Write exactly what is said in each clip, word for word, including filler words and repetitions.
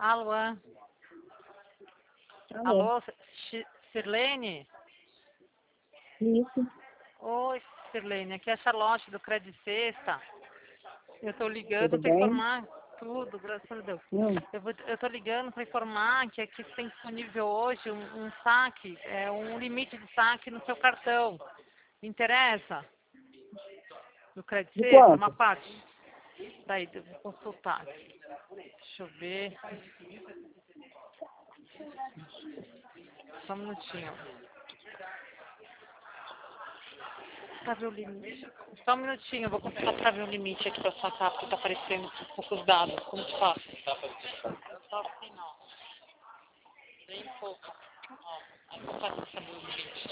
Alô? Alô? Alô, Chi- Sirlene? Isso. Oi, Sirlene, aqui é a Charlotte do Credit Sexta. Eu estou ligando Tudo para bem? informar tudo, graças a Deus. Hum. Eu vou- eu estou ligando para informar que aqui tem disponível hoje um, um saque, é, um limite de saque no seu cartão. Me interessa? Do Credit De Sexta, uma quanto? parte. Daí, eu vou consultar. Deixa eu ver. Só um minutinho. Pra ver o limite. Só um minutinho, eu vou consultar pra ver o limite aqui pra sacar, porque tá aparecendo um poucos dados. Como que faz? Só assim não. Bem pouco. Ó, aí não faz pra saber o limite.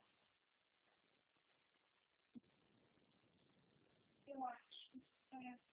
Eu acho.